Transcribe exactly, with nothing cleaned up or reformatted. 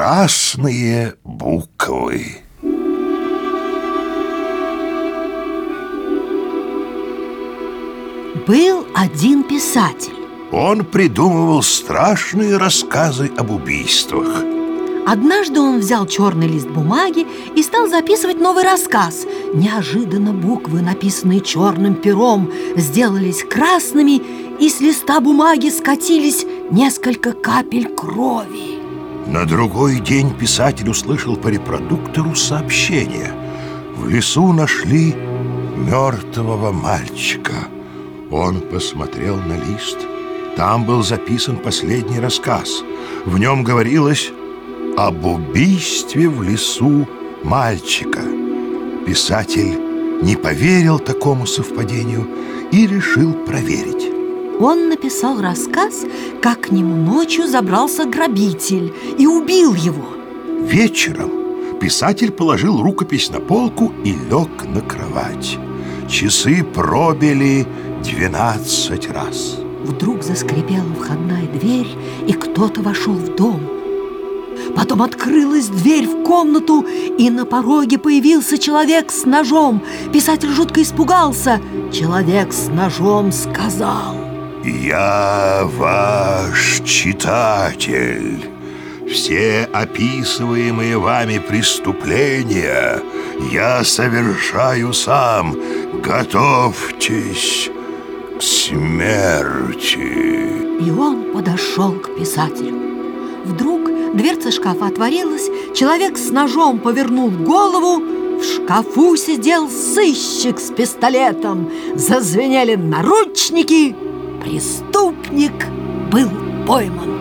красные буквы. Был один писатель. Он придумывал страшные рассказы об убийствах. Однажды он взял черный лист бумаги и стал записывать новый рассказ. Неожиданно буквы, написанные черным пером, сделались красными, и с листа бумаги скатились несколько капель крови. На другой день писатель услышал по репродуктору сообщение. В лесу нашли мертвого мальчика. Он посмотрел на лист. Там был записан последний рассказ. В нем говорилось об убийстве в лесу мальчика. Писатель не поверил такому совпадению и решил проверить. Он написал рассказ, как к нему ночью забрался грабитель и убил его. Вечером писатель положил рукопись на полку и лег на кровать. Часы пробили двенадцать раз. Вдруг заскрипела входная дверь, и кто-то вошел в дом. Потом открылась дверь в комнату, и на пороге появился человек с ножом. Писатель жутко испугался. Человек с ножом сказал: «Я ваш читатель. Все описываемые вами преступления я совершаю сам. Готовьтесь к смерти». И он подошел к писателю. Вдруг дверца шкафа отворилась, человек с ножом повернул голову. В шкафу сидел сыщик с пистолетом. Зазвенели наручники. Преступник был пойман.